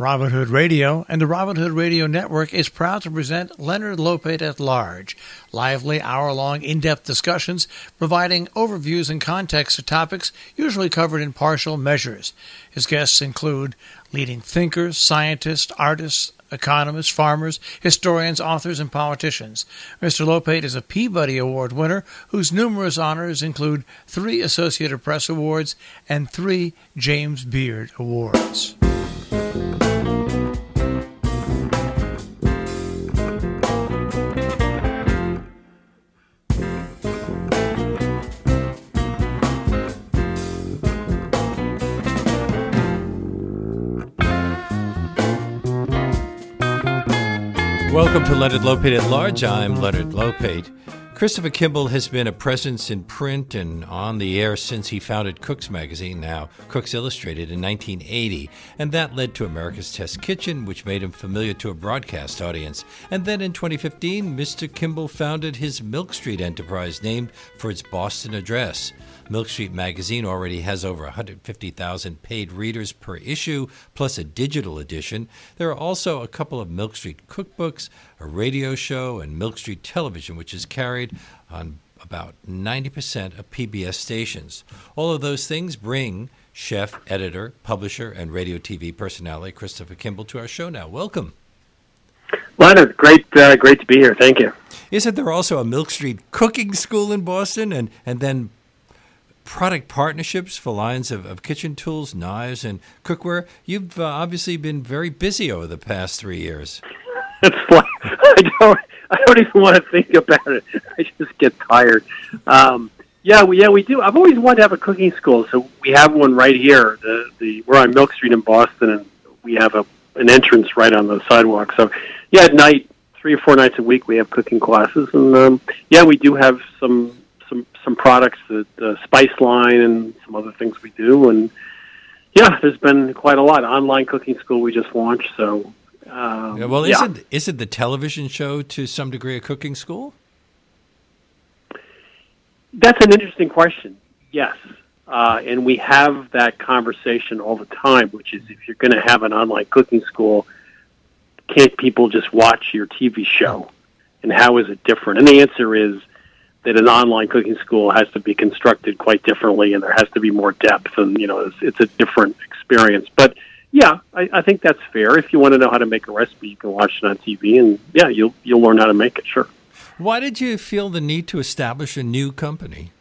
Robin Hood Radio and the Robin Hood Radio Network is proud to present Leonard Lopate at Large, lively hour-long in-depth discussions providing overviews and context to topics usually covered in partial measures. His guests include leading thinkers, scientists, artists, economists, farmers, historians, authors, and politicians. Mr. Lopate is a Peabody Award winner whose numerous honors include 3 Associated Press Awards and 3 James Beard Awards. Welcome to Leonard Lopate at Large. I'm Leonard Lopate. Christopher Kimball has been a presence in print and on the air since he founded Cook's Magazine, now Cook's Illustrated, in 1980. And that led to America's Test Kitchen, which made him familiar to a broadcast audience. And then in 2015, Mr. Kimball founded his Milk Street enterprise, named for its Boston address. Milk Street Magazine already has over 150,000 paid readers per issue, plus a digital edition. There are also a couple of Milk Street cookbooks, a radio show, and Milk Street Television, which is carried on about 90% of PBS stations. All of those things bring chef, editor, publisher, and radio TV personality Christopher Kimball to our show now. Welcome. Leonard, great to be here. Thank you. Isn't there also a Milk Street cooking school in Boston, and then product partnerships for lines of kitchen tools, knives, and cookware? You've obviously been very busy over the past 3 years. It's like I don't even want to think about it. I just get tired. We do. I've always wanted to have a cooking school, so we have one right here. We're on Milk Street in Boston, and we have an entrance right on the sidewalk. So, at night, 3 or 4 nights a week, we have cooking classes, and we do have some products, the Spice line and some other things we do, and there's been quite a lot. Online cooking school we just launched, so. Isn't the television show to some degree a cooking school? That's an interesting question. Yes, and we have that conversation all the time, which is if you're going to have an online cooking school, can't people just watch your TV show? And how is it different? And the answer is that an online cooking school has to be constructed quite differently, and there has to be more depth, and it's a different experience. But I think that's fair. If you want to know how to make a recipe, you can watch it on TV, and you'll learn how to make it. Sure. Why did you feel the need to establish a new company?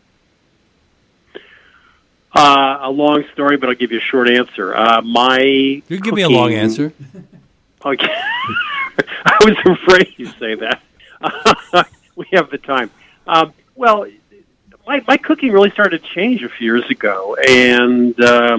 A long story, but I'll give you a short answer. You give me a long answer. Okay. I was afraid you'd say that. We have the time. My cooking really started to change a few years ago, and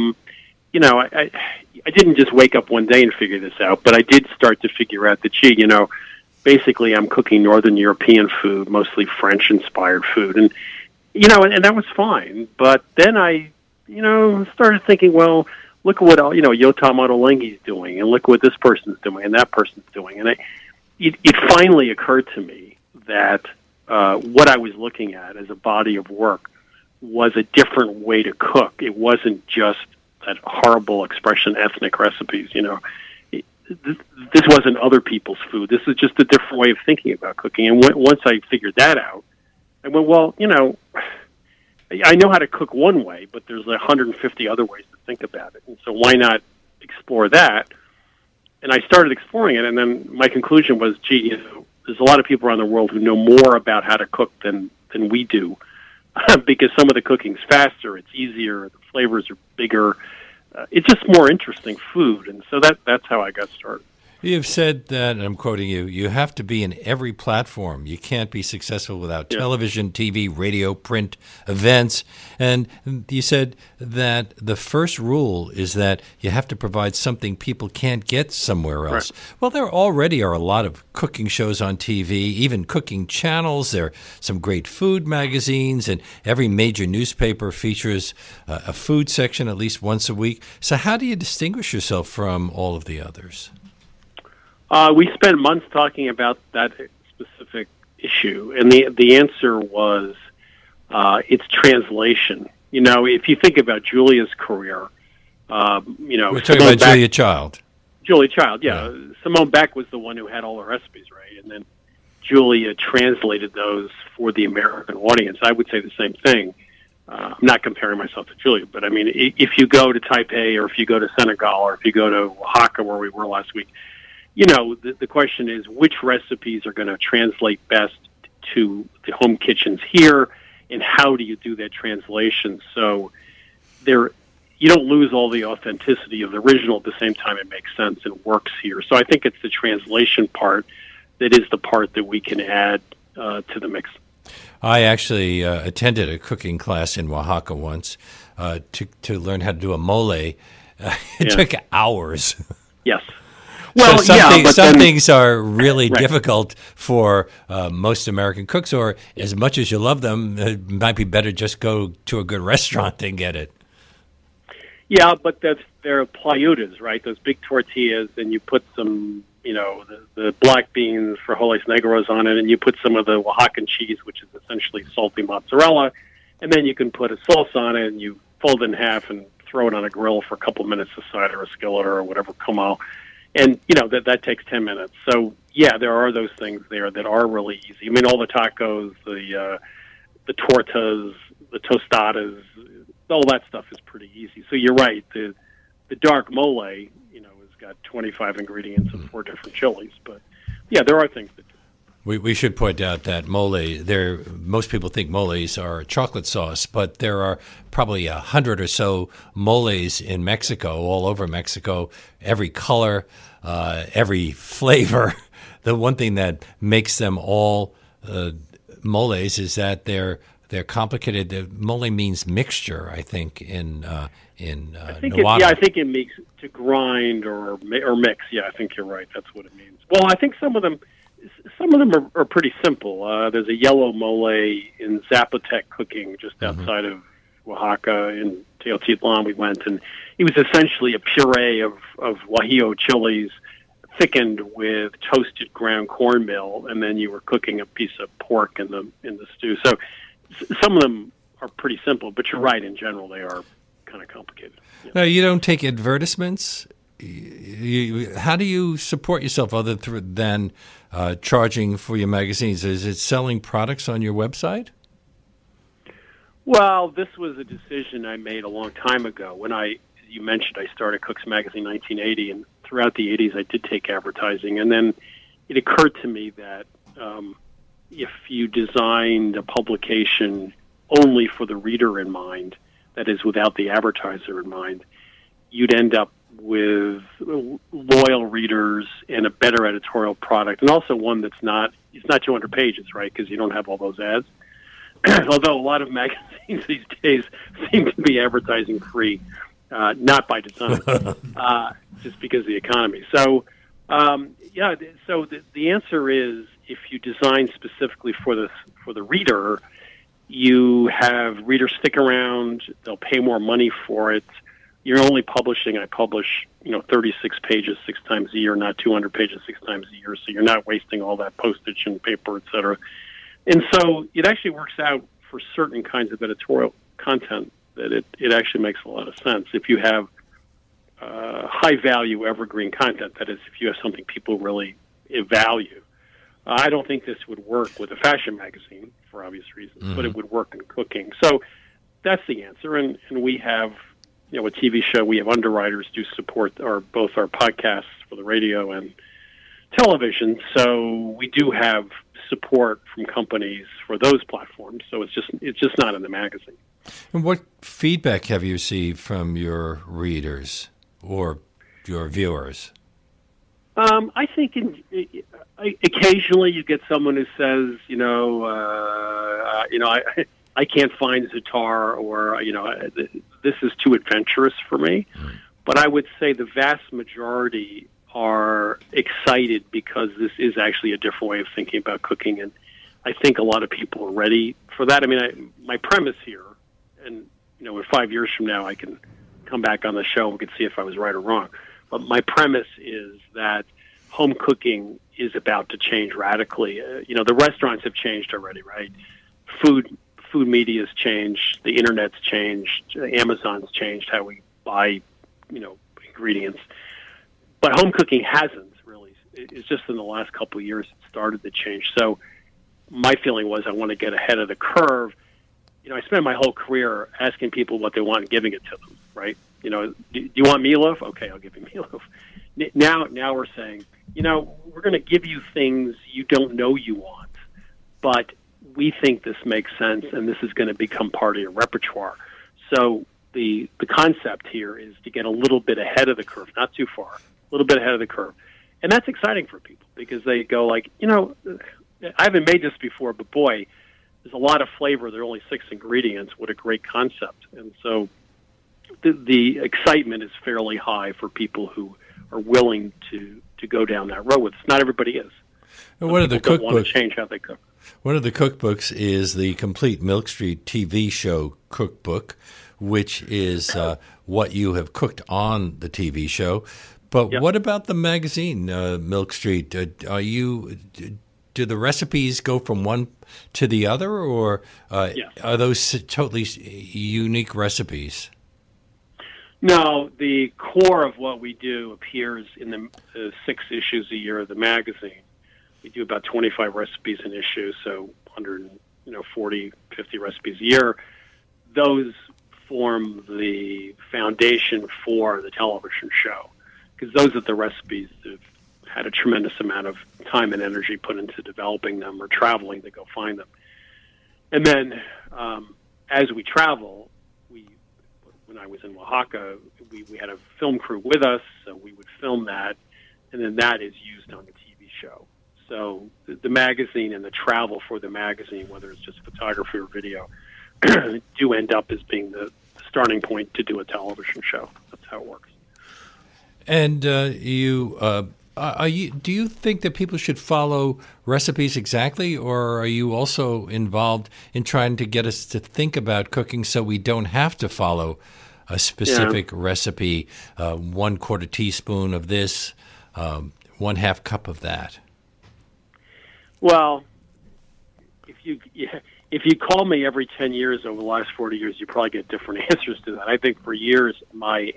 I didn't just wake up one day and figure this out, but I did start to figure out that, basically I'm cooking Northern European food, mostly French-inspired food, and that was fine. But then I, started thinking, well, look at what, Yotam Ottolenghi's doing, and look what this person's doing, and that person's doing. And it finally occurred to me that what I was looking at as a body of work was a different way to cook. It wasn't just that horrible expression, ethnic recipes. This wasn't other people's food. This is just a different way of thinking about cooking. And once I figured that out, I went, well, I know how to cook one way, but there's 150 other ways to think about it. And so why not explore that? And I started exploring it, and then my conclusion was, there's a lot of people around the world who know more about how to cook than we do, because some of the cooking's faster, it's easier, the flavors are bigger. It's just more interesting food, and so that's how I got started. You've said that, and I'm quoting you, you have to be in every platform. You can't be successful without television, TV, radio, print, events. And you said that the first rule is that you have to provide something people can't get somewhere else. Right. Well, there already are a lot of cooking shows on TV, even cooking channels. There are some great food magazines, and every major newspaper features a food section at least once a week. So how do you distinguish yourself from all of the others? We spent months talking about that specific issue, and the answer was it's translation. If you think about Julia's career, we're talking about Julia Child. Julia Child, yeah. Simone Beck was the one who had all the recipes, right? And then Julia translated those for the American audience. I would say the same thing. I'm not comparing myself to Julia, but I mean, if you go to Taipei or if you go to Senegal or if you go to Oaxaca, where we were last week, the question is which recipes are going to translate best to the home kitchens here, and how do you do that translation so you don't lose all the authenticity of the original. At the same time, it makes sense and works here. So I think it's the translation part that is the part that we can add to the mix. I actually attended a cooking class in Oaxaca once to learn how to do a mole. It took hours. Yes. Well, so some things are really difficult for most American cooks, or as much as you love them, it might be better just go to a good restaurant and get it. Yeah, but they're playudas, right? Those big tortillas, and you put some, the black beans, frijoles negros on it, and you put some of the Oaxacan cheese, which is essentially salty mozzarella, and then you can put a sauce on it, and you fold it in half and throw it on a grill for a couple minutes aside, or a skillet, or whatever, comal. And, that takes 10 minutes. So, yeah, there are those things there that are really easy. I mean, all the tacos, the tortas, the tostadas, all that stuff is pretty easy. So you're right. The dark mole, has got 25 ingredients and 4 different chilies. But, yeah, there are things that do. We should point out that mole, most people think moles are chocolate sauce, but there are probably 100 or so moles in Mexico, all over Mexico, every color, every flavor. The one thing that makes them all moles is that they're complicated. The mole means mixture, I think, in Nahuatl. I think it means to grind or mix. Yeah, I think you're right. That's what it means. Well, I think some of them are pretty simple. There's a yellow mole in Zapotec cooking just outside of Oaxaca. In Teotitlán we went, and it was essentially a puree of guajillo chilies thickened with toasted ground cornmeal, and then you were cooking a piece of pork in the stew. So some of them are pretty simple, but you're right. In general, they are kind of complicated. Yeah. No, you don't take advertisements. How do you support yourself other than charging for your magazines? Is it selling products on your website? Well, this was a decision I made a long time ago. When you mentioned I started Cook's Magazine in 1980, and throughout the 80s I did take advertising. And then it occurred to me that if you designed a publication only for the reader in mind, that is without the advertiser in mind, you'd end up with loyal readers and a better editorial product, and also one it's not 200 pages, right? Because you don't have all those ads. Although a lot of magazines these days seem to be advertising free, not by design, just because of the economy. So, so the answer is, if you design specifically for the reader, you have readers stick around. They'll pay more money for it. You're only publishing. I publish, 36 pages 6 times a year, not 200 pages 6 times a year. So you're not wasting all that postage and paper, et cetera. And so it actually works out for certain kinds of editorial content that it actually makes a lot of sense. If you have high value evergreen content, that is, if you have something people really value. I don't think this would work with a fashion magazine for obvious reasons, but it would work in cooking. So that's the answer. And we have, a TV show. We have underwriters do support both our podcasts for the radio and television. So we do have support from companies for those platforms. So it's just not in the magazine. And what feedback have you received from your readers or your viewers? I think occasionally you get someone who says, I can't find Zatar, or this is too adventurous for me. But I would say the vast majority are excited because this is actually a different way of thinking about cooking, and I think a lot of people are ready for that. I mean, my premise here, and in 5 years from now, I can come back on the show and we can see if I was right or wrong. But my premise is that home cooking is about to change radically. The restaurants have changed already, right? Food media's changed, the internet's changed, Amazon's changed how we buy, ingredients. But home cooking hasn't really. It's just in the last couple of years it started to change. So my feeling was I want to get ahead of the curve. I spent my whole career asking people what they want and giving it to them, right? Do you want meatloaf? Okay, I'll give you meatloaf. Now we're saying, we're going to give you things you don't know you want, but we think this makes sense and this is going to become part of your repertoire. So the concept here is to get a little bit ahead of the curve, not too far, a little bit ahead of the curve. And that's exciting for people because they go like, I haven't made this before, but boy, there's a lot of flavor. There are only 6 ingredients. What a great concept. And so the excitement is fairly high for people who are willing to go down that road with us. Not everybody is. One of the cookbooks want to change how they cook. One of the cookbooks is the Complete Milk Street TV show cookbook, which is what you have cooked on the TV show. But What about the magazine, Milk Street? Do the recipes go from one to the other, or are those totally unique recipes? No, the core of what we do appears in the 6 issues a year of the magazine. We do about 25 recipes an issue, so 140, 50 recipes a year. Those form the foundation for the television show, because those are the recipes that have had a tremendous amount of time and energy put into developing them or traveling to go find them. And then as we travel, when I was in Oaxaca, we had a film crew with us, so we would film that, and then that is used on the TV show. So the magazine and the travel for the magazine, whether it's just photography or video, do end up as being the starting point to do a television show. That's how it works. And do you think that people should follow recipes exactly, or are you also involved in trying to get us to think about cooking so we don't have to follow a specific recipe, 1/4 teaspoon of this, 1/2 cup of that? Well, if you call me every 10 years over the last 40 years, you probably get different answers to that. I think for years my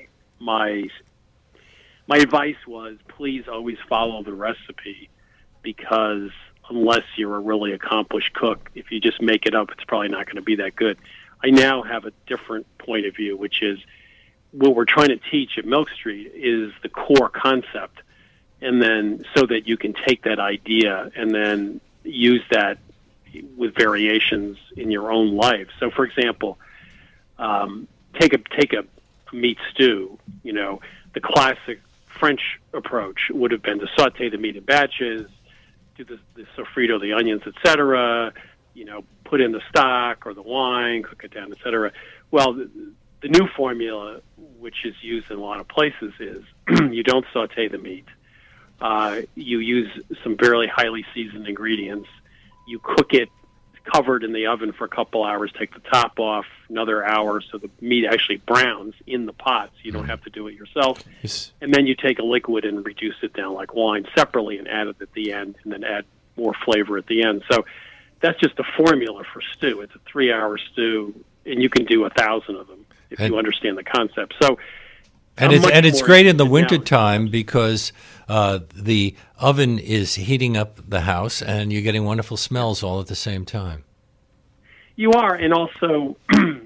advice was, please always follow the recipe, because unless you're a really accomplished cook, if you just make it up, it's probably not going to be that good. I now have a different point of view, which is what we're trying to teach at Milk Street is the core concept, and then so that you can take that idea and then use that with variations in your own life. So, for example, take a meat stew. The classic French approach would have been to saute the meat in batches, do the sofrito, the onions, etc. Put in the stock or the wine, cook it down, etc. Well, the new formula, which is used in a lot of places, is you don't saute the meat. You use some very highly seasoned ingredients. You cook it covered in the oven for a couple hours, take the top off, another hour, so the meat actually browns in the pot, so you don't have to do it yourself. Yes. And then you take a liquid and reduce it down like wine separately and add it at the end, and then add more flavor at the end. So that's just a formula for stew. It's a 3-hour stew, and you can do 1,000 of them if you understand the concept. So, and it's great in the wintertime because the oven is heating up the house, and you're getting wonderful smells all at the same time. You are, and also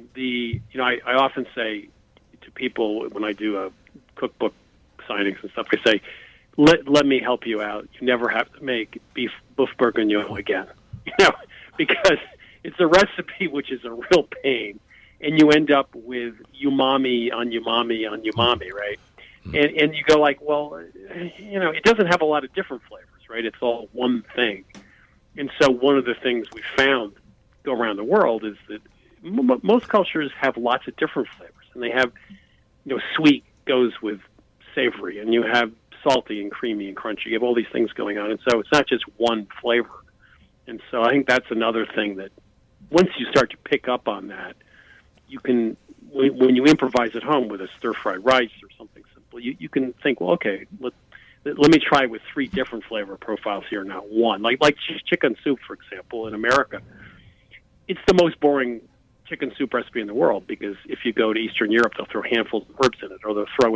I often say to people when I do a cookbook signings and stuff, I say, let me help you out. You never have to make beef bourguignon again, because it's a recipe which is a real pain, and you end up with umami on umami on umami, right? And you go like, well, it doesn't have a lot of different flavors, right? It's all one thing. And so one of the things we found go around the world is that most cultures have lots of different flavors, and they have, sweet goes with savory, and you have salty and creamy and crunchy. You have all these things going on, and so it's not just one flavor. And so I think that's another thing that once you start to pick up on that, you can, when you improvise at home with a stir-fried rice or something simple, you can think, well, okay, let me try with 3 different flavor profiles here, not one. Like chicken soup, for example, in America. It's the most boring chicken soup recipe in the world, because if you go to Eastern Europe, they'll throw handfuls of herbs in it, or they'll throw in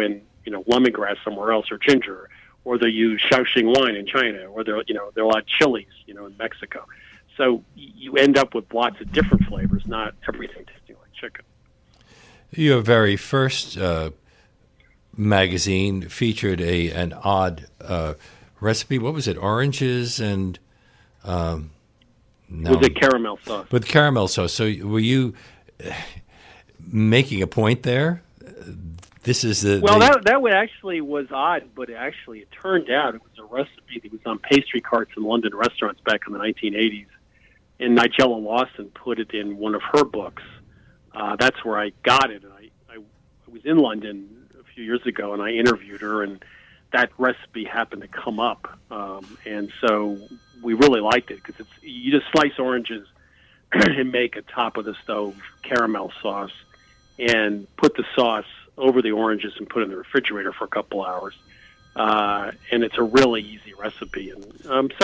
lemongrass somewhere else or ginger, or they'll use Shaoxing wine in China, or they'll add chilies, in Mexico. So you end up with lots of different flavors, not everything tasting like chicken. Your very first magazine featured an odd recipe. What was it? Oranges and with the caramel sauce. With caramel sauce. So were you making a point there? This is that actually was odd, but it turned out it was a recipe that was on pastry carts in London restaurants back in the 1980s, and Nigella Lawson put it in one of her books. That's where I got it. I was in London a few years ago, and I interviewed her, and that recipe happened to come up, and so we really liked it because you just slice oranges and make a top of the stove caramel sauce, and put the sauce over the oranges and put it in the refrigerator for a couple hours, and it's a really easy recipe. And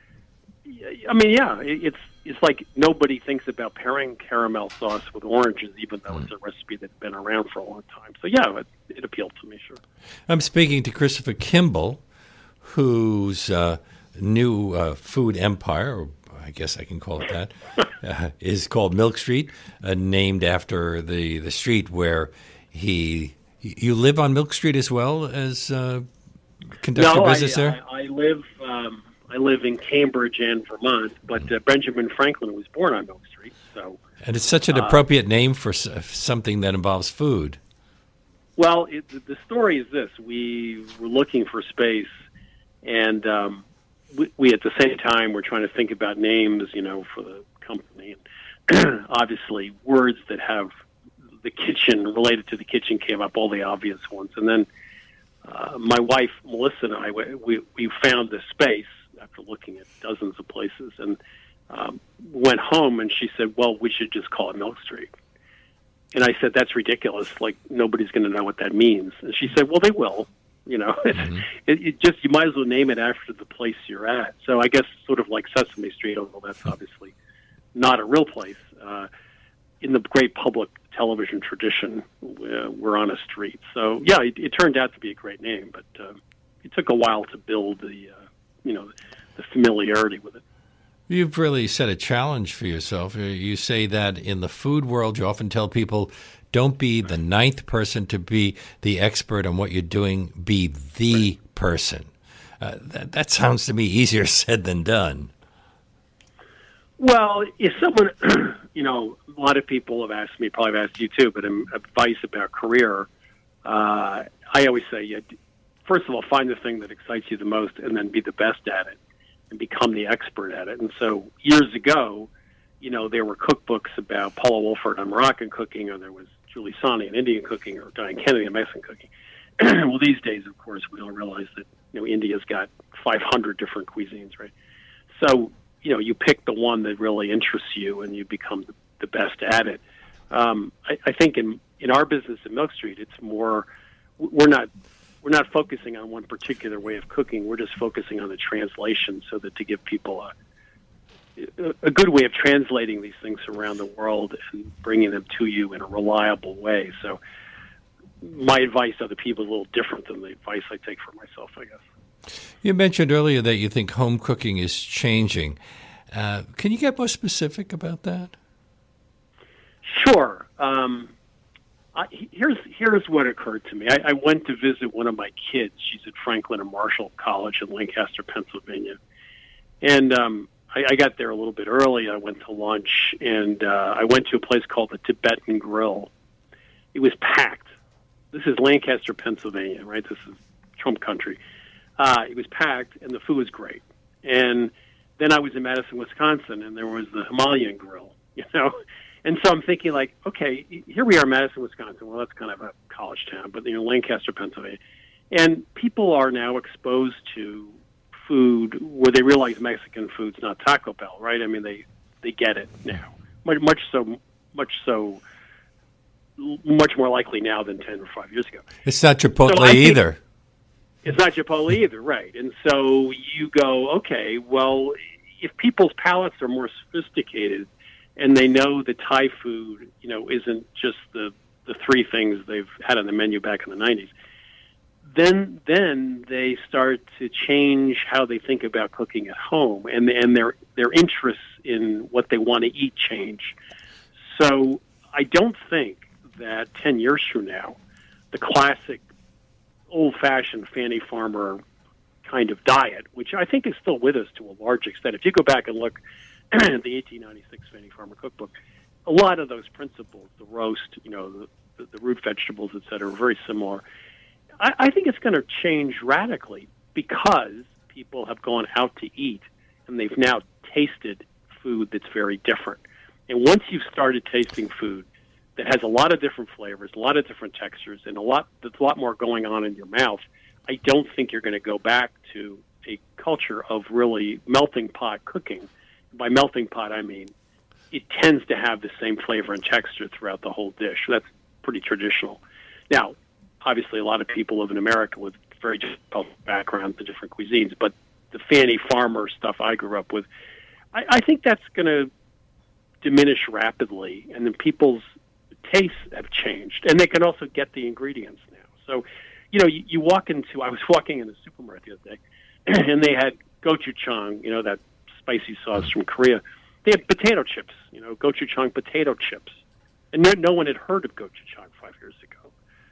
it's like nobody thinks about pairing caramel sauce with oranges, even though it's a recipe that's been around for a long time. So it appealed to me, sure. I'm speaking to Christopher Kimball, whose new food empire, or I guess I can call it that, is called Milk Street, named after the street where you live on Milk Street as well as conduct your business there? I live in Cambridge and Vermont, but Benjamin Franklin was born on Milk Street. So, and it's such an appropriate name for something that involves food. Well, the story is this. We were looking for space, and we at the same time were trying to think about names, for the company. And obviously, words that have the kitchen, related to the kitchen, came up, all the obvious ones. And then my wife, Melissa, and I, we found this space after looking at dozens of places, and went home, and she said, well, we should just call it Milk Street. And I said, that's ridiculous. Like, nobody's going to know what that means. And she said, well, they will. Mm-hmm. You might as well name it after the place you're at. So I guess sort of like Sesame Street, although that's obviously not a real place. In the great public television tradition, we're on a street. So, it turned out to be a great name, but it took a while to build the familiarity with it. You've really set a challenge for yourself. You say that in the food world, you often tell people, don't be the ninth person to be the expert on what you're doing. Be the person. That sounds to me easier said than done. Well, if someone, a lot of people have asked me, probably have asked you too, but advice about career, I always say, first of all, find the thing that excites you the most and then be the best at it and become the expert at it. And so years ago, there were cookbooks about Paula Wolford on Moroccan cooking, or there was Julie Sani on Indian cooking, or Diane Kennedy on Mexican cooking. Well, these days, of course, we all realize that, India's got 500 different cuisines, right? So, you pick the one that really interests you and you become the best at it. I think in our business at Milk Street, it's more, we're not focusing on one particular way of cooking. We're just focusing on the translation, so that to give people a good way of translating these things around the world and bringing them to you in a reliable way. So my advice to other people is a little different than the advice I take for myself, I guess. You mentioned earlier that you think home cooking is changing. Can you get more specific about that? Sure. Here's what occurred to me. I went to visit one of my kids. She's at Franklin and Marshall College in Lancaster, Pennsylvania. And I got there a little bit early. I went to lunch, and I went to a place called the Tibetan Grill. It was packed. This is Lancaster, Pennsylvania, right? This is Trump country. It was packed, and the food was great. And then I was in Madison, Wisconsin, and there was the Himalayan Grill, And so I'm thinking, like, okay, here we are in Madison, Wisconsin. Well, that's kind of a college town, but, Lancaster, Pennsylvania. And people are now exposed to food where they realize Mexican food's not Taco Bell, right? I mean, they get it now. Much more likely now than 10 or 5 years ago. It's not Chipotle either. It's not Chipotle either, right. And so you go, okay, well, if people's palates are more sophisticated and they know that Thai food, isn't just the three things they've had on the menu back in the 90s, then they start to change how they think about cooking at home, and their interests in what they want to eat change. So I don't think that 10 years from now, the classic old-fashioned Fannie Farmer kind of diet, which I think is still with us to a large extent. If you go back and look at the 1896 Fannie Farmer cookbook, a lot of those principles, the roast, the root vegetables, et cetera, are very similar. I think it's going to change radically because people have gone out to eat and they've now tasted food that's very different. And once you've started tasting food that has a lot of different flavors, a lot of different textures, and there's a lot more going on in your mouth, I don't think you're going to go back to a culture of really melting pot cooking. By melting pot, I mean it tends to have the same flavor and texture throughout the whole dish. That's pretty traditional. Now, obviously, a lot of people live in America with very different backgrounds and different cuisines, but the Fannie Farmer stuff I grew up with, I think that's going to diminish rapidly, and then people's tastes have changed, and they can also get the ingredients now. So, you walk into, I was walking in the supermarket the other day, and they had gochujang, that spicy sauce from Korea. They had potato chips, gochujang potato chips, and no one had heard of gochujang 5 years ago.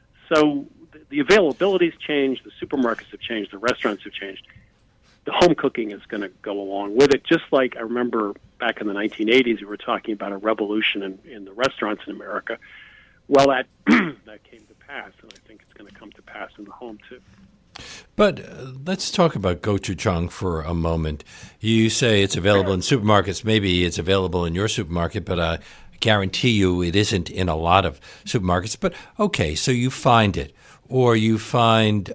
So the availability's changed, the supermarkets have changed, the restaurants have changed. The home cooking is going to go along with it, just like I remember back in the 1980s, we were talking about a revolution in the restaurants in America. Well, that came to pass, and I think it's going to come to pass in the home, too. But let's talk about gochujang for a moment. You say it's available in supermarkets. Maybe it's available in your supermarket, but I guarantee you it isn't in a lot of supermarkets. But, okay, so you find it, or you find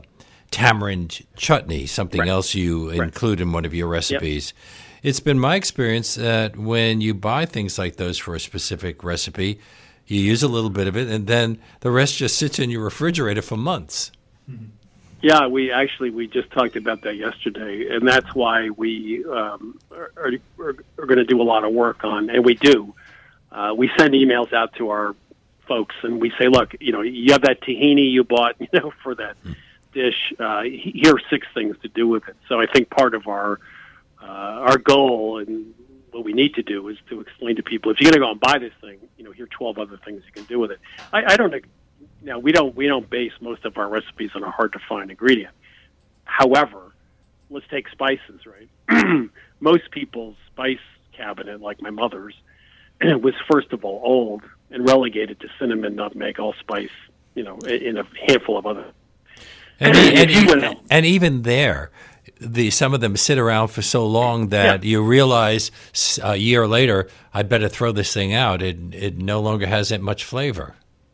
tamarind chutney, something else you include in one of your recipes. Yep. It's been my experience that when you buy things like those for a specific recipe, you use a little bit of it, and then the rest just sits in your refrigerator for months. Mm-hmm. Yeah, we just talked about that yesterday, and that's why we are going to do a lot of work on, and we do. We send emails out to our folks, and we say, look, you have that tahini you bought, for that dish. Here are 6 things to do with it. So I think part of our goal and what we need to do is to explain to people, if you're going to go and buy this thing, here are 12 other things you can do with it. I don't think. Now, we don't base most of our recipes on a hard-to-find ingredient. However, let's take spices, right? Most people's spice cabinet, like my mother's, was, first of all, old and relegated to cinnamon, nutmeg, allspice, in a handful of other. And even there, some of them sit around for so long that you realize a year later, I better throw this thing out. It no longer has that much flavor.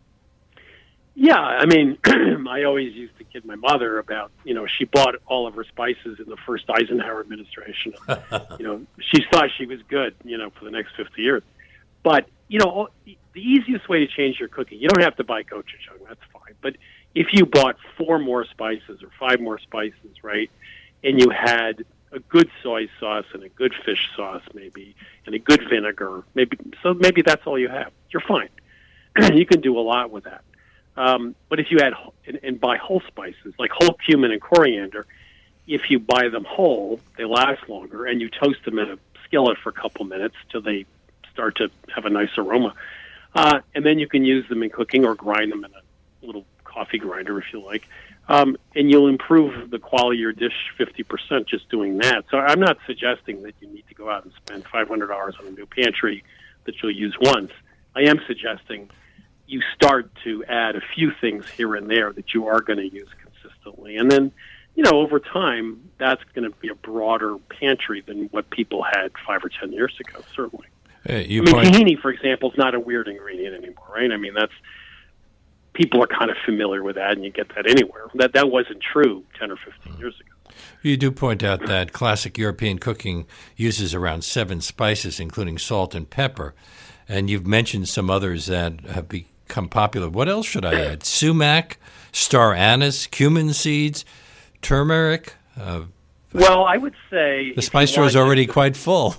Yeah, I mean, I always used to kid my mother about, she bought all of her spices in the first Eisenhower administration. She thought she was good, for the next 50 years. But, the easiest way to change your cooking, you don't have to buy gochujang, that's fine. But if you bought 4 more spices or 5 more spices, right, and you had a good soy sauce and a good fish sauce maybe, and a good vinegar, maybe that's all you have. You're fine. You can do a lot with that. But if you add and buy whole spices, like whole cumin and coriander, if you buy them whole, they last longer, and you toast them in a skillet for a couple minutes till they start to have a nice aroma. And then you can use them in cooking or grind them in a little coffee grinder if you like. And you'll improve the quality of your dish 50% just doing that. So I'm not suggesting that you need to go out and spend $500 on a new pantry that you'll use once. I am suggesting you start to add a few things here and there that you are going to use consistently. And then, over time, that's going to be a broader pantry than what people had 5 or 10 years ago, certainly. Tahini, for example, is not a weird ingredient anymore, right? I mean, people are kind of familiar with that, and you get that anywhere. That wasn't true 10 or 15 years ago. You do point out that classic European cooking uses around 7 spices, including salt and pepper. And you've mentioned some others that have become popular. What else should I add? Sumac, star anise, cumin seeds, turmeric? Well, I would say... The spice drawer is already quite full.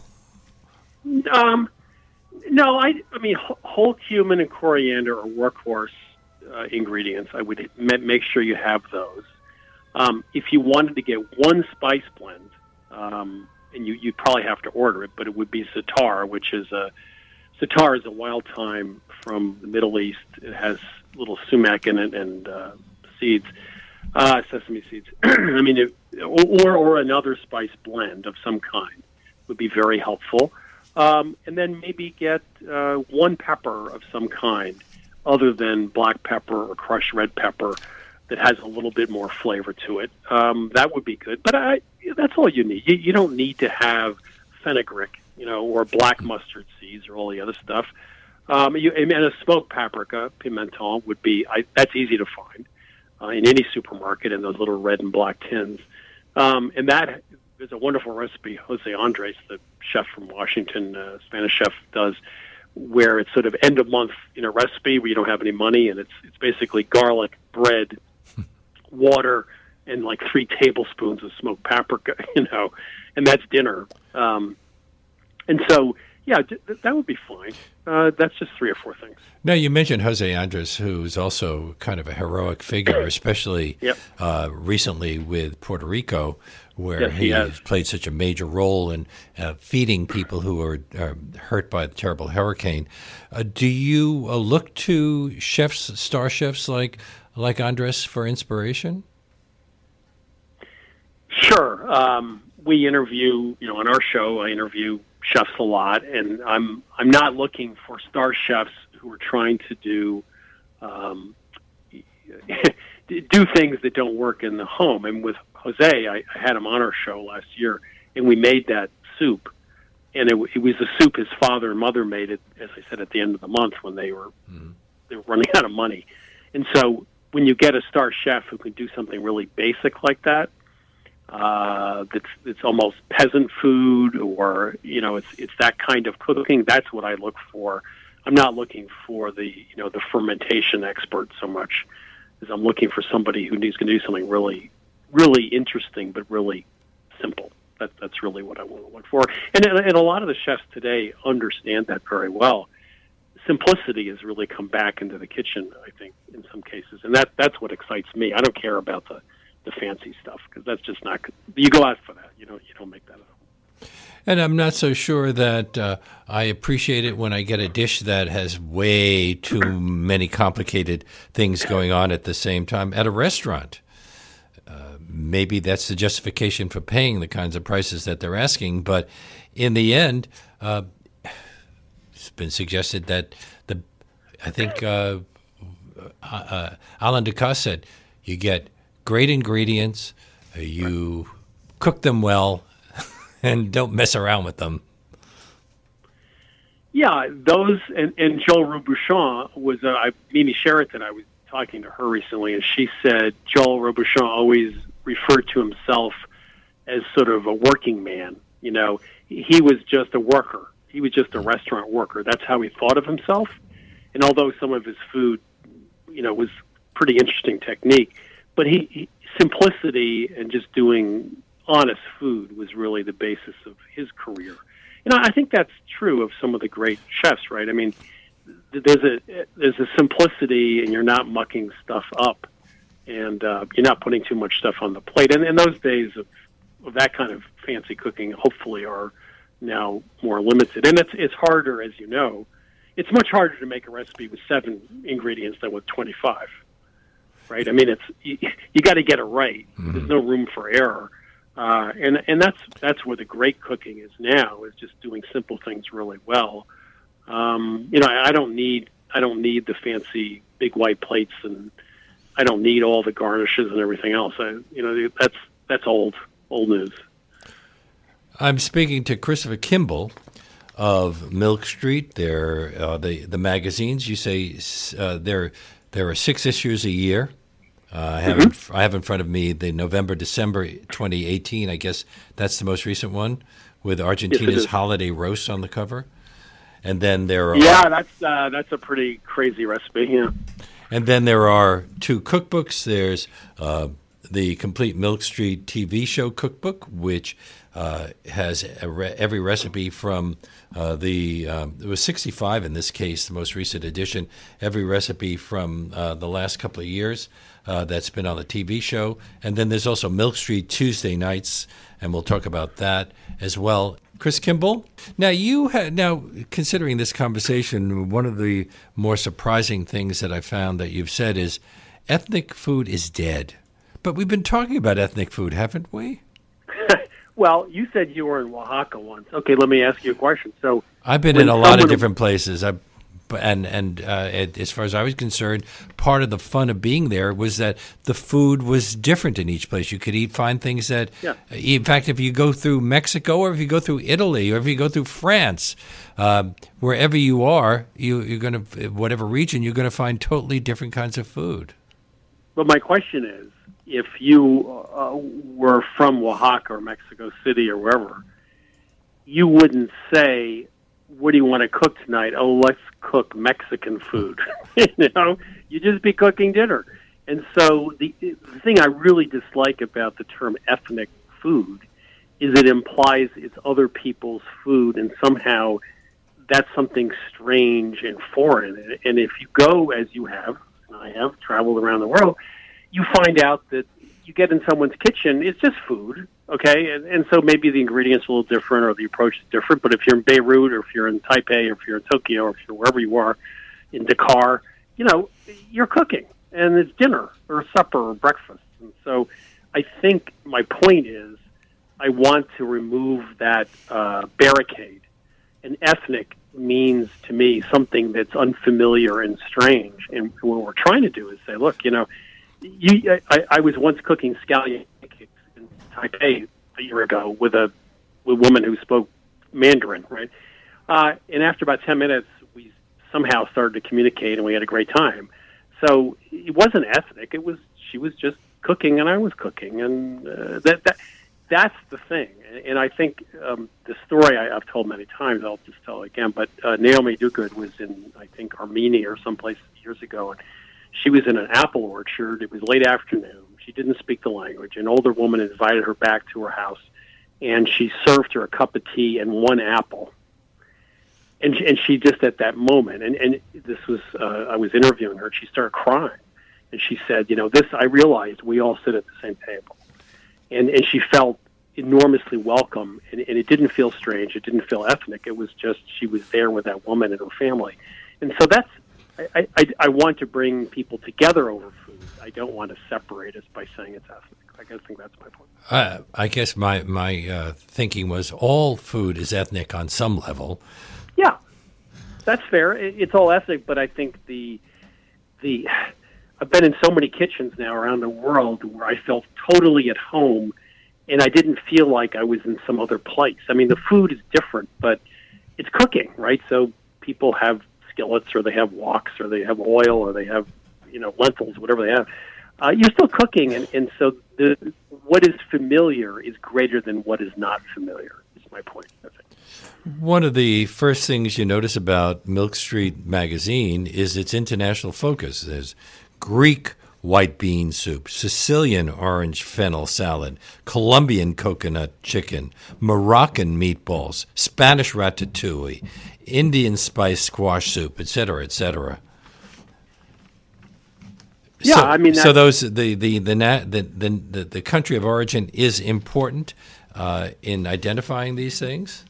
No, I mean, whole cumin and coriander are workhorse ingredients, I would make sure you have those. If you wanted to get one spice blend, and you'd probably have to order it, but it would be Zatar, which is Zatar is a wild thyme from the Middle East. It has little sumac in it and seeds, sesame seeds. I mean, or another spice blend of some kind would be very helpful. And then maybe get one pepper of some kind, other than black pepper or crushed red pepper, that has a little bit more flavor to it. That would be good. But that's all you need. You don't need to have fenugreek, or black mustard seeds or all the other stuff. And a smoked paprika, pimenton, would be, that's easy to find in any supermarket in those little red and black tins. And that is a wonderful recipe Jose Andres, the chef from Washington, Spanish chef, does, where it's sort of end of month in a recipe where you don't have any money, and it's basically garlic, bread, water, and like 3 tablespoons of smoked paprika, and that's dinner. And so, yeah, that would be fine. That's just 3 or 4 things. Now, you mentioned Jose Andres, who's also kind of a heroic figure, especially recently with Puerto Rico, where he has played such a major role in feeding people who are hurt by the terrible hurricane. Do you look to star chefs like Andres for inspiration? Sure. We interview, on our show, I interview chefs a lot, and I'm not looking for star chefs who are trying to do things that don't work in the home. And with Jose, I had him on our show last year, and we made that soup. And it was a soup his father and mother made it, as I said, at the end of the month when they were running out of money. And so when you get a star chef who can do something really basic like that, that's almost peasant food, or it's that kind of cooking, that's what I look for. I'm not looking for the fermentation expert so much as I'm looking for somebody who needs to do something really, really interesting but really simple. That's really what I want to look for. And a lot of the chefs today understand that very well. Simplicity has really come back into the kitchen, I think, in some cases, and that's what excites me. I don't care about the fancy stuff, because that's just not good. You go out for that. You don't make that up. And I'm not so sure that I appreciate it when I get a dish that has way too many complicated things going on at the same time at a restaurant. Maybe that's the justification for paying the kinds of prices that they're asking. But in the end, it's been suggested that I think Alain Ducasse said, you get great ingredients, you cook them well, and don't mess around with them. Yeah, those, and Joel Robuchon was, Mimi Sheraton, I was talking to her recently, and she said Joel Robuchon always referred to himself as sort of a working man. He was just a worker. He was just a restaurant worker. That's how he thought of himself. And although some of his food, was pretty interesting technique, but he simplicity and just doing honest food was really the basis of his career. I think that's true of some of the great chefs, right? I mean, there's a simplicity, and you're not mucking stuff up, and you're not putting too much stuff on the plate. And those days of that kind of fancy cooking, hopefully, are now more limited. And it's harder, as you know. It's much harder to make a recipe with 7 ingredients than with 25. Right? I mean, you got to get it right. Mm-hmm. There's no room for error, and that's where the great cooking is now. Is just doing simple things really well. I don't need the fancy big white plates, and I don't need all the garnishes and everything else. That's old news. I'm speaking to Christopher Kimball of Milk Street. They're the magazines. You say there are 6 issues a year. I have in front of me the November-December 2018. I guess that's the most recent one, with Argentina's holiday roast on the cover. And then there are that's a pretty crazy recipe. Yeah. And then there are 2 cookbooks. There's the Complete Milk Street TV show cookbook, which has every recipe from it was 65 in this case, the most recent edition, every recipe from the last couple of years that's been on the TV show. And then there's also Milk Street Tuesday nights, and we'll talk about that as well. Chris Kimball, now considering this conversation, one of the more surprising things that I found that you've said is ethnic food is dead. But we've been talking about ethnic food, haven't we? Well, you said you were in Oaxaca once. Okay, let me ask you a question. So I've been in a lot of different places. As far as I was concerned, part of the fun of being there was that the food was different in each place. You could find things that, in fact, if you go through Mexico or if you go through Italy or if you go through France, wherever you are, you're going to, whatever region, you're going to find totally different kinds of food. But my question is, if you were from Oaxaca or Mexico City or wherever, you wouldn't say, what do you want to cook tonight? Oh, let's cook Mexican food. You'd just be cooking dinner. And so the thing I really dislike about the term ethnic food is it implies it's other people's food, and somehow that's something strange and foreign. And if you go, as you have, and I have traveled around the world, you find out that you get in someone's kitchen, it's just food, okay? And so maybe the ingredients are a little different or the approach is different, but if you're in Beirut or if you're in Taipei or if you're in Tokyo or if you're wherever you are, in Dakar, you're cooking, and it's dinner or supper or breakfast. And so I think my point is I want to remove that barricade. And ethnic means to me something that's unfamiliar and strange. And what we're trying to do is say, look, I was once cooking scallion pancakes in Taipei a year ago with a woman who spoke Mandarin, right? And after about 10 minutes, we somehow started to communicate, and we had a great time. So it wasn't ethnic. She was just cooking, and I was cooking, and that's the thing. And I think the story I've told many times, I'll just tell it again, but Naomi Duguid was in, I think, Armenia or someplace years ago, and she was in an apple orchard. It was late afternoon. She didn't speak the language. An older woman invited her back to her house, and she served her a cup of tea and one apple. And she just at that moment, and this was, I was interviewing her, she started crying. And she said, I realized we all sit at the same table. And she felt enormously welcome, and it didn't feel strange. It didn't feel ethnic. It was just she was there with that woman and her family. And so that's, I want to bring people together over food. I don't want to separate us by saying it's ethnic. I think that's my point. I guess my thinking was all food is ethnic on some level. Yeah, that's fair. It's all ethnic, but I think I've been in so many kitchens now around the world where I felt totally at home, and I didn't feel like I was in some other place. I mean, the food is different, but it's cooking, right? So people have skillets, or they have woks, or they have oil, or they have lentils, whatever they have. You're still cooking, and so what is familiar is greater than what is not familiar. Is my point. That's it. One of the first things you notice about Milk Street magazine is its international focus. There's Greek white bean soup, Sicilian orange fennel salad, Colombian coconut chicken, Moroccan meatballs, Spanish ratatouille, Indian spice squash soup, etc., etc. Yeah, I mean, so those the country of origin is important in identifying these things.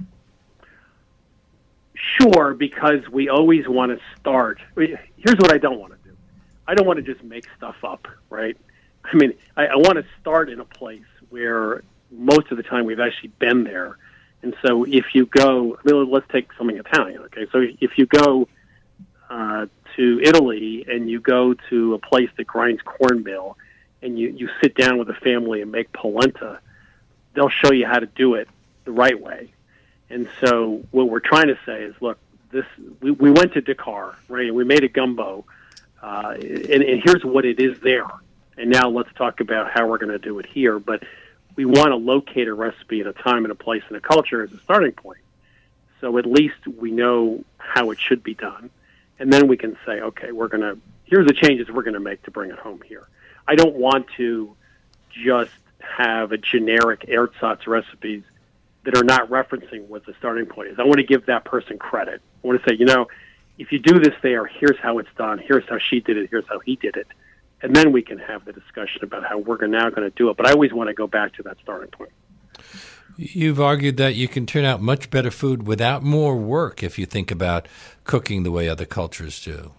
Sure, because we always want to start. Here's what I don't want to do. I don't want to just make stuff up, right? I mean, I want to start in a place where most of the time we've actually been there. And so if you go, let's take something Italian, okay? So if you go to Italy and you go to a place that grinds cornmeal and you sit down with a family and make polenta, they'll show you how to do it the right way. And so what we're trying to say is, look, we went to Dakar, right? And we made a gumbo, and here's what it is there. And now let's talk about how we're going to do it here. But we want to locate a recipe in a time and a place and a culture as a starting point. So at least we know how it should be done. And then we can say, okay, here's the changes we're going to make to bring it home here. I don't want to just have a generic ersatz recipes that are not referencing what the starting point is. I want to give that person credit. I want to say, if you do this there, here's how it's done. Here's how she did it. Here's how he did it. And then we can have the discussion about how we're now going to do it. But I always want to go back to that starting point. You've argued that you can turn out much better food without more work if you think about cooking the way other cultures do.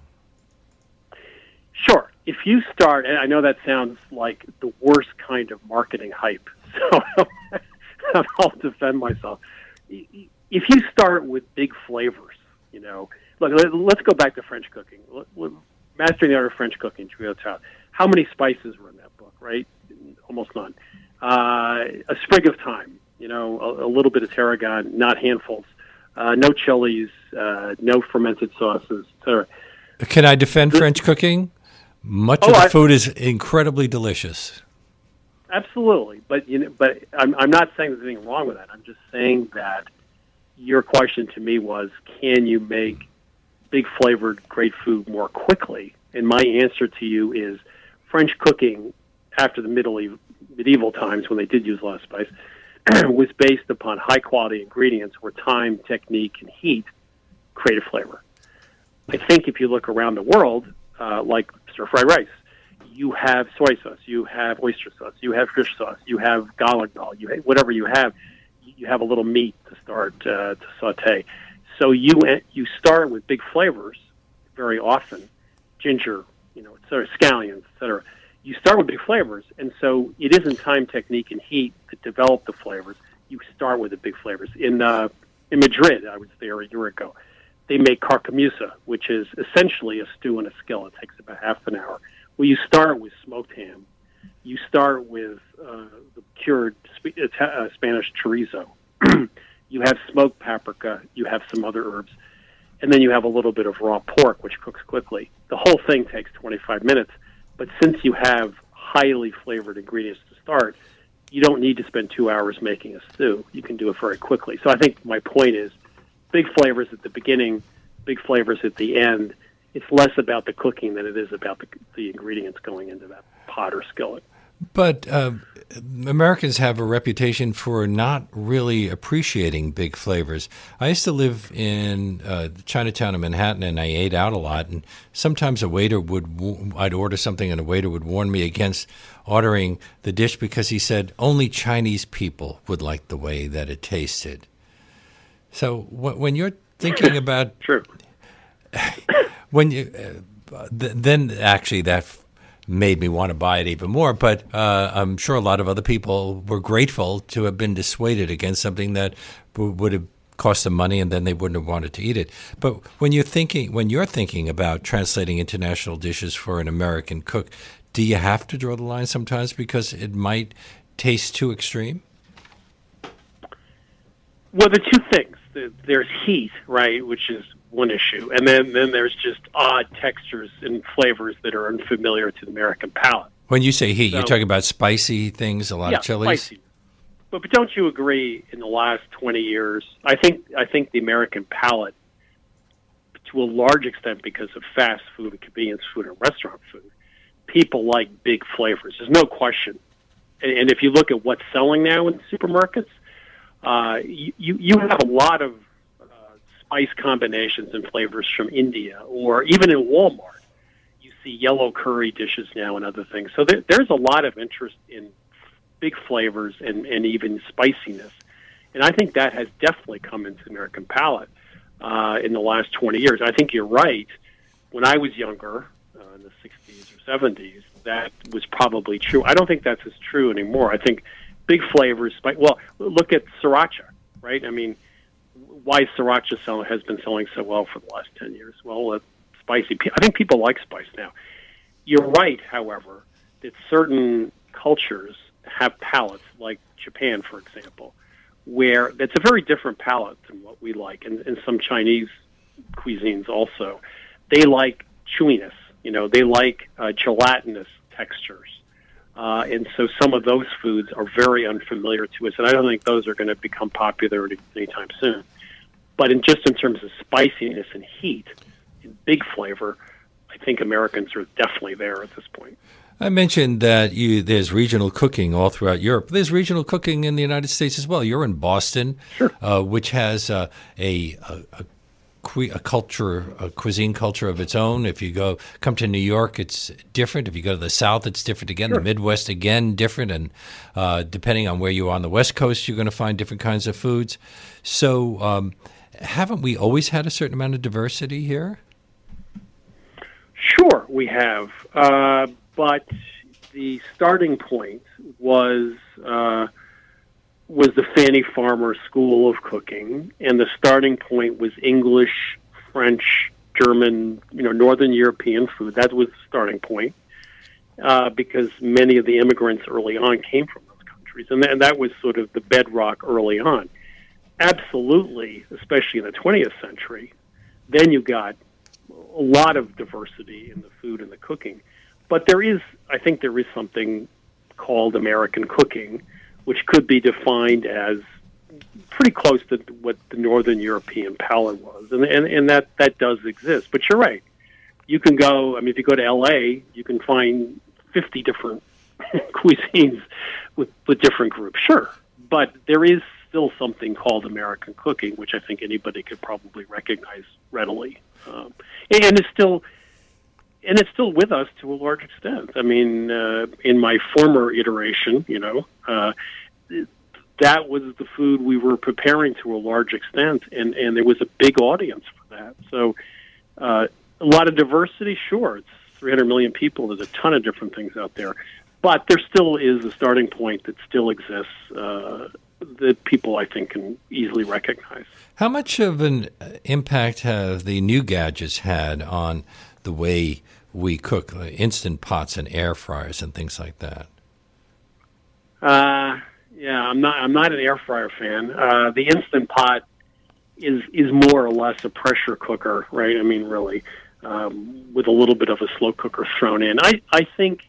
Sure. If you start, and I know that sounds like the worst kind of marketing hype, so I'll defend myself. If you start with big flavors, look, let's go back to French cooking. Mastering the Art of French Cooking, Julia Child. How many spices were in that book, right? Almost none. A sprig of thyme, a little bit of tarragon, not handfuls. No chilies, no fermented sauces, etc. Can I defend French cooking? Much of the food is incredibly delicious. Absolutely, but I'm not saying there's anything wrong with that. I'm just saying that your question to me was, can you make big flavored great food more quickly? And my answer to you is, French cooking after the medieval times, when they did use a lot of spice, was based upon high quality ingredients where time, technique, and heat created flavor. I think if you look around the world, like stir-fried rice, you have soy sauce, you have oyster sauce, you have fish sauce, you have galangal, whatever you have a little meat to start to saute. So you start with big flavors very often, ginger, etc., scallions, etc. You start with big flavors, and so it isn't time, technique, and heat to develop the flavors. You start with the big flavors. In Madrid, I was there a year ago, they make carcamusa, which is essentially a stew in a skillet. It takes about half an hour. Well, you start with smoked ham. You start with the cured Spanish chorizo. You have smoked paprika. You have some other herbs. And then you have a little bit of raw pork, which cooks quickly. The whole thing takes 25 minutes. But since you have highly flavored ingredients to start, you don't need to spend 2 hours making a stew. You can do it very quickly. So I think my point is, big flavors at the beginning, big flavors at the end. It's less about the cooking than it is about the ingredients going into that pot or skillet. But Americans have a reputation for not really appreciating big flavors. I used to live in Chinatown in Manhattan, and I ate out a lot. And sometimes I'd order something, and a waiter would warn me against ordering the dish because he said only Chinese people would like the way that it tasted. So when you're thinking about true, then actually that made me want to buy it even more. But I'm sure a lot of other people were grateful to have been dissuaded against something that would have cost them money, and then they wouldn't have wanted to eat it. But when you're thinking about translating international dishes for an American cook, do you have to draw the line sometimes because it might taste too extreme? Well, the two things. There's heat, right, which is one issue, and then there's just odd textures and flavors that are unfamiliar to the American palate. When you say heat, you're talking about spicy things, a lot of chilies? Spicy. But don't you agree, in the last 20 years, I think the American palate, to a large extent because of fast food and convenience food and restaurant food, people like big flavors. There's no question. And if you look at what's selling now in supermarkets, you have a lot of spice combinations and flavors from India, or even in Walmart, you see yellow curry dishes now and other things. So there's a lot of interest in big flavors and even spiciness. And I think that has definitely come into the American palate in the last 20 years. I think you're right. When I was younger, in the 60s or 70s, that was probably true. I don't think that's as true anymore. I think big flavors, well, look at sriracha, right? I mean, why sriracha has been selling so well for the last 10 years? Well, it's spicy. I think people like spice now. You're right, however, that certain cultures have palates, like Japan, for example, where it's a very different palate than what we like, and some Chinese cuisines also. They like chewiness, they like gelatinous textures. And so some of those foods are very unfamiliar to us, and I don't think those are going to become popular anytime soon. But in terms of spiciness and heat and big flavor, I think Americans are definitely there at this point. I mentioned that there's regional cooking all throughout Europe. There's regional cooking in the United States as well. You're in Boston, Sure. Which has a cuisine culture of its own. If you come to New York, it's different. If you go to the South, it's different again. Sure. The Midwest, again, different. And depending on where you are on the West Coast, you're going to find different kinds of foods. So haven't we always had a certain amount of diversity here? Sure, we have. But the starting point was the Fannie Farmer School of Cooking, and the starting point was English, French, German, Northern European food. That was the starting point because many of the immigrants early on came from those countries, and that was sort of the bedrock early on. Absolutely, especially in the 20th century, then you got a lot of diversity in the food and the cooking. But I think there is something called American cooking, which could be defined as pretty close to what the Northern European palate was. And that does exist. But you're right. You can go, if you go to L.A., you can find 50 different cuisines with different groups. Sure. But there is still something called American cooking, which I think anybody could probably recognize readily. And it's still with us to a large extent. In my former iteration, that was the food we were preparing to a large extent, and there was a big audience for that. So a lot of diversity, sure. It's 300 million people. There's a ton of different things out there. But there still is a starting point that still exists that people, I think, can easily recognize. How much of an impact have the new gadgets had on the way we cook, Instant Pots and air fryers and things like that? Yeah, I'm not an air fryer fan. The Instant Pot is more or less a pressure cooker, right? Really, with a little bit of a slow cooker thrown in. I think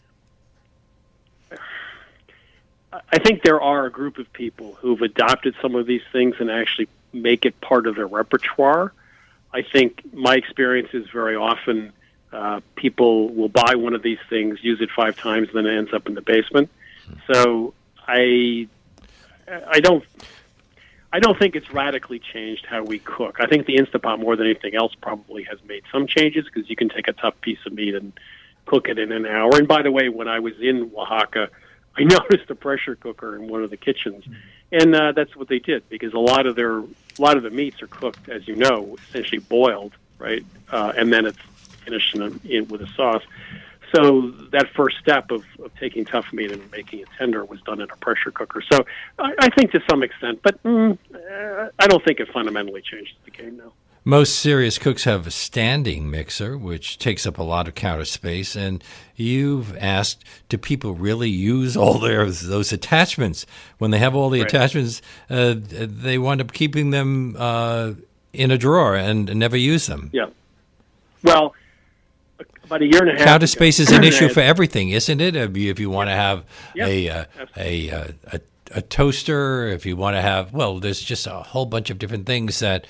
there are a group of people who've adopted some of these things and actually make it part of their repertoire. I think my experience is very often people will buy one of these things, use it 5 times, and then it ends up in the basement. So I don't think it's radically changed how we cook. I think the Instant Pot, more than anything else, probably has made some changes because you can take a tough piece of meat and cook it in an hour. And by the way, when I was in Oaxaca, I noticed a pressure cooker in one of the kitchens, and that's what they did because a lot of the meats are cooked, as you know, essentially boiled, right, and then it's finished with a sauce. So that first step of taking tough meat and making it tender was done in a pressure cooker. So I think to some extent, but I don't think it fundamentally changes the game now. Most serious cooks have a standing mixer, which takes up a lot of counter space, and you've asked, do people really use all those attachments? When they have all the attachments, they wind up keeping them in a drawer and never use them. Yeah. Well, about a year and a half counter space is an issue for everything, isn't it? If you want to have a toaster, if you want to have, there's just a whole bunch of different things that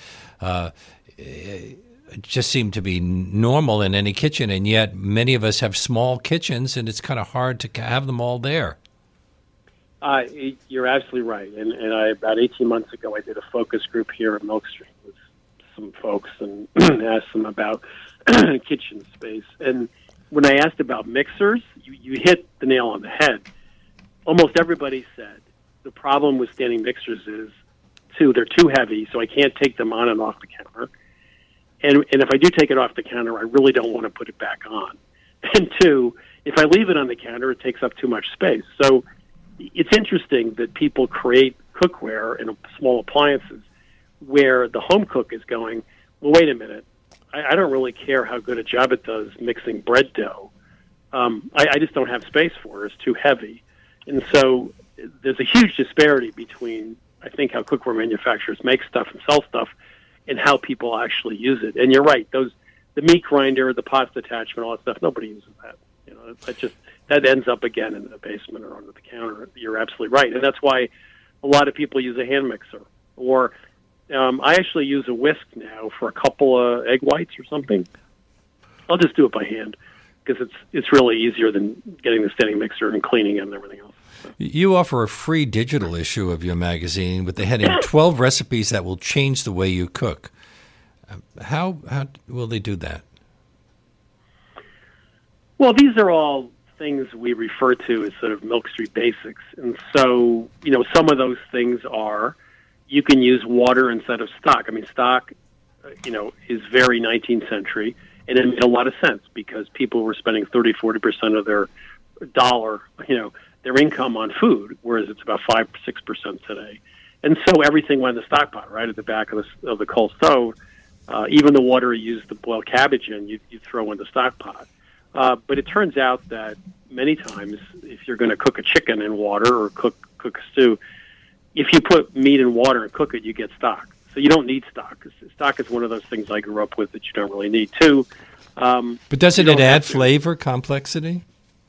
just seem to be normal in any kitchen, and yet many of us have small kitchens, and it's kind of hard to have them all there. You're absolutely right. And about 18 months ago, I did a focus group here at Milkstream with some folks and asked them about kitchen space. And when I asked about mixers, you hit the nail on the head. Almost everybody said the problem with standing mixers is, they're too heavy, so I can't take them on and off the counter. And if I do take it off the counter, I really don't want to put it back on. And 2, if I leave it on the counter, it takes up too much space. So it's interesting that people create cookware and small appliances where the home cook is going, well, wait a minute, I don't really care how good a job it does mixing bread dough. I just don't have space for it. It's too heavy. And so there's a huge disparity between, I think, how cookware manufacturers make stuff and sell stuff and how people actually use it. And you're right, the meat grinder, the pasta attachment, all that stuff, nobody uses that. That ends up again in the basement or under the counter. You're absolutely right. And that's why a lot of people use a hand mixer. Or I actually use a whisk now for a couple of egg whites or something. I'll just do it by hand because it's really easier than getting the standing mixer and cleaning it and everything else. You offer a free digital issue of your magazine with the heading 12 Recipes That Will Change the Way You Cook. How will they do that? Well, these are all things we refer to as sort of Milk Street basics. And so, some of those things are you can use water instead of stock. I mean, stock, is very 19th century, and it made a lot of sense because people were spending 30, 40% of their dollar, their income on food, whereas it's about 5, 6% today. And so everything went in the stock pot, right at the back of the coal stove. Even the water you used to boil cabbage in, you throw in the stock pot. But it turns out that many times, if you're going to cook a chicken in water or cook a stew, if you put meat in water and cook it, you get stock. So you don't need stock. Stock is one of those things I grew up with that you don't really need too. But doesn't it add flavor, complexity?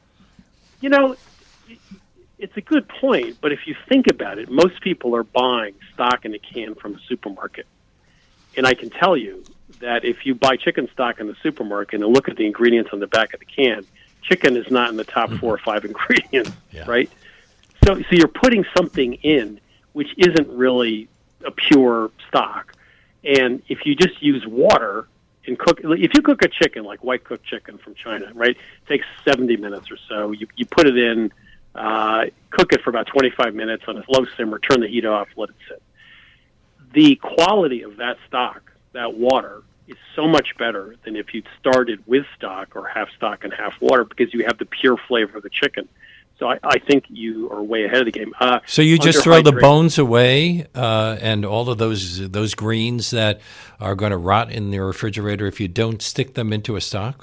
It's a good point, but if you think about it, most people are buying stock in a can from a supermarket. And I can tell you that if you buy chicken stock in the supermarket and look at the ingredients on the back of the can, chicken is not in the top 4 or 5 ingredients, right? So you're putting something in which isn't really a pure stock. And if you just use water and if you cook a chicken, like white cooked chicken from China, right, it takes 70 minutes or so. You put it in, cook it for about 25 minutes on a low simmer, turn the heat off, let it sit. The quality of that stock, that water, is so much better than if you'd started with stock or half stock and half water because you have the pure flavor of the chicken. So I think you are way ahead of the game. So you just throw the bones away and all of those greens that are going to rot in the refrigerator if you don't stick them into a stock?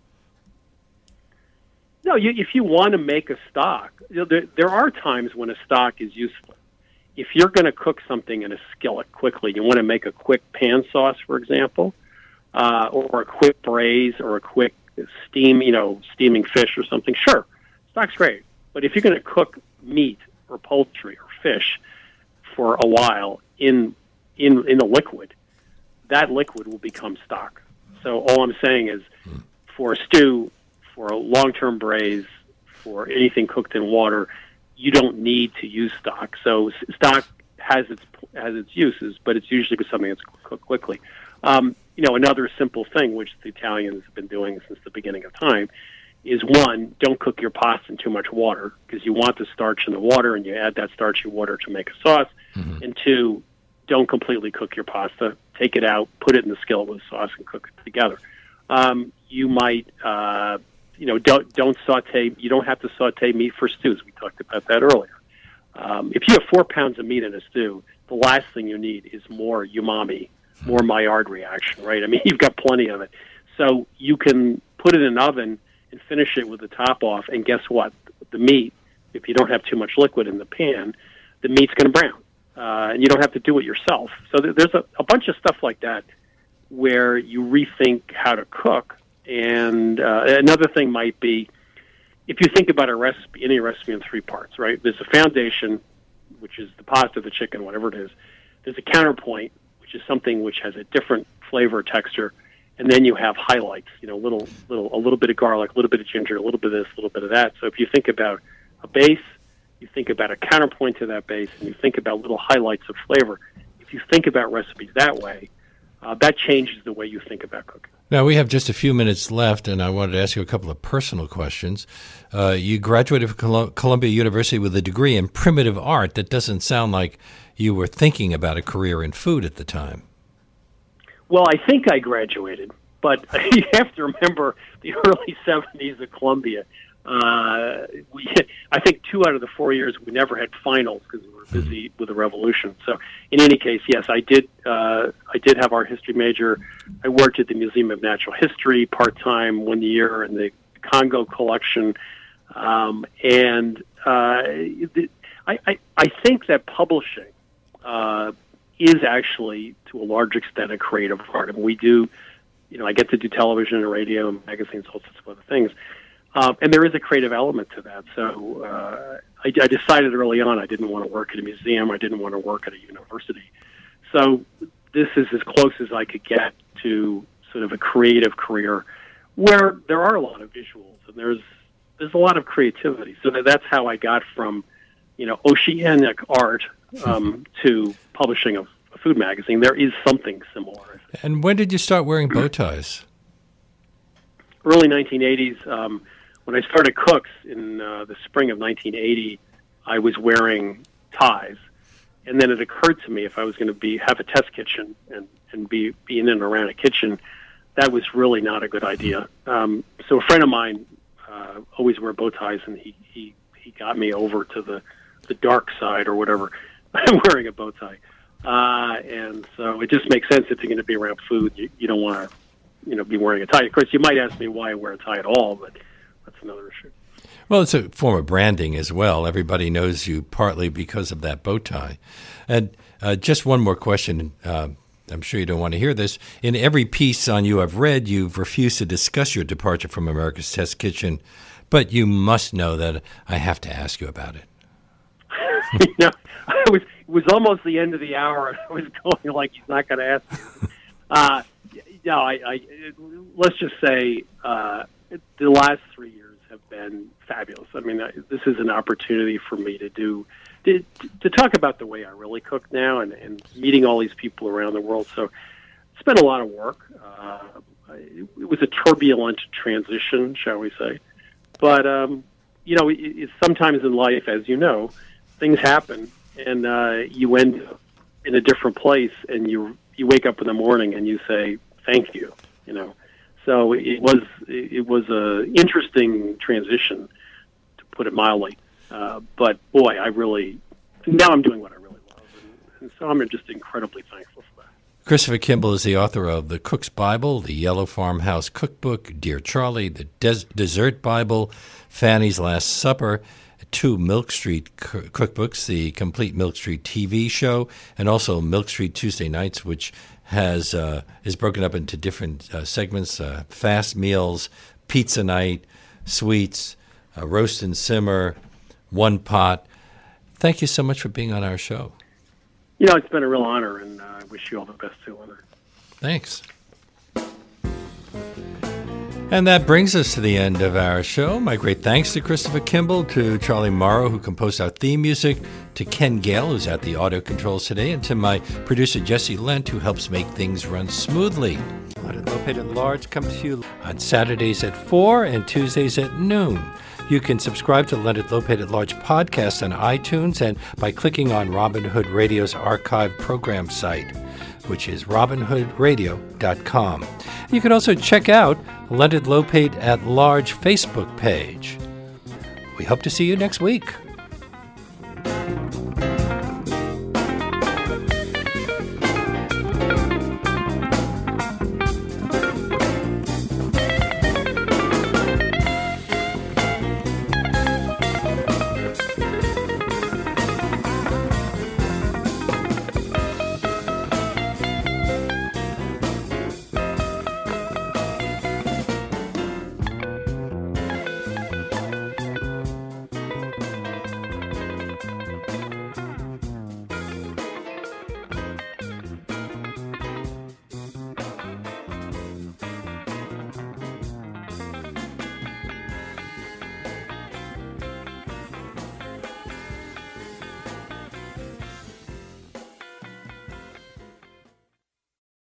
No, if you want to make a stock, there are times when a stock is useful. If you're going to cook something in a skillet quickly, you want to make a quick pan sauce, for example, or a quick braise or a quick steaming fish or something, sure, stock's great. But if you're going to cook meat or poultry or fish for a while in a liquid, that liquid will become stock. So all I'm saying is for a stew, for a long-term braise, for anything cooked in water, you don't need to use stock. So stock has its uses, but it's usually for something that's cooked quickly. Another simple thing, which the Italians have been doing since the beginning of time, is one, don't cook your pasta in too much water because you want the starch in the water and you add that starchy water to make a sauce. Mm-hmm. And two, don't completely cook your pasta. Take it out, put it in the skillet with sauce and cook it together. You might, don't saute. You don't have to saute meat for stews. We talked about that earlier. If you have 4 pounds of meat in a stew, the last thing you need is more umami, more Maillard reaction, right? I mean, you've got plenty of it. So you can put it in an oven and finish it with the top off, and guess what? The meat, if you don't have too much liquid in the pan, the meat's going to brown, and you don't have to do it yourself. So there's a bunch of stuff like that where you rethink how to cook. And another thing might be, if you think about any recipe in 3 parts, right? There's a foundation, which is the pasta, the chicken, whatever it is. There's a counterpoint, which is something which has a different flavor, texture, and then you have highlights. A little bit of garlic, a little bit of ginger, a little bit of this, a little bit of that. So if you think about a base, you think about a counterpoint to that base, and you think about little highlights of flavor. If you think about recipes that way, that changes the way you think about cooking. Now, we have just a few minutes left, and I wanted to ask you a couple of personal questions. You graduated from Columbia University with a degree in primitive art. That doesn't sound like you were thinking about a career in food at the time. Well, I think I graduated, but you have to remember the early 70s at Columbia. I think 2 out of the 4 years we never had finals because we were busy with the revolution. So in any case, yes, I did have art history major. I worked at the Museum of Natural History part-time 1 year in the Congo collection. I think that publishing is actually, to a large extent, a creative art. I mean, we do, I get to do television and radio and magazines, all sorts of other things. And there is a creative element to that. So I decided early on I didn't want to work at a museum. I didn't want to work at a university. So this is as close as I could get to sort of a creative career where there are a lot of visuals and there's a lot of creativity. So that's how I got from, oceanic art to publishing a food magazine. There is something similar. And when did you start wearing bow ties? Early 1980s. When I started Cooks in the spring of 1980, I was wearing ties. And then it occurred to me if I was going to have a test kitchen and be in and around a kitchen, that was really not a good idea. So a friend of mine always wore bow ties, and he got me over to the dark side or whatever, wearing a bow tie. And so it just makes sense if you're going to be around food. You don't want to, be wearing a tie. Of course, you might ask me why I wear a tie at all, but that's another issue. Well, it's a form of branding as well. Everybody knows you partly because of that bow tie. And just one more question. I'm sure you don't want to hear this. In every piece on you I've read, you've refused to discuss your departure from America's Test Kitchen, but you must know that I have to ask you about it. It was almost the end of the hour, and I was going like, he's not going to ask me. Let's just say the last 3 years have been fabulous. I mean, this is an opportunity for me to talk about the way I really cook now and meeting all these people around the world. So it's been a lot of work. It was a turbulent transition, shall we say. But, it's sometimes in life, as you know, things happen and you end up in a different place and you wake up in the morning and you say, thank you, So it was a interesting transition, to put it mildly. But boy, now I'm doing what I really love, and so I'm just incredibly thankful for that. Christopher Kimball is the author of The Cook's Bible, The Yellow Farmhouse Cookbook, Dear Charlie, The Dessert Bible, Fanny's Last Supper, 2 Milk Street cookbooks, the Complete Milk Street TV show, and also Milk Street Tuesday Nights, which is broken up into different segments: fast meals, pizza night, sweets, roast and simmer, one pot. Thank you so much for being on our show. It's been a real honor, and I wish you all the best too, Leonard. Thanks. And that brings us to the end of our show. My great thanks to Christopher Kimball, to Charlie Morrow, who composed our theme music, to Ken Gale, who's at the audio controls today, and to my producer, Jesse Lent, who helps make things run smoothly. Leonard Lopate at Large comes to you on Saturdays at 4 and Tuesdays at noon. You can subscribe to Leonard Lopate at Large podcast on iTunes and by clicking on Robin Hood Radio's archive program site, which is robinhoodradio.com. You can also check out Leonard Lopate at Large Facebook page. We hope to see you next week.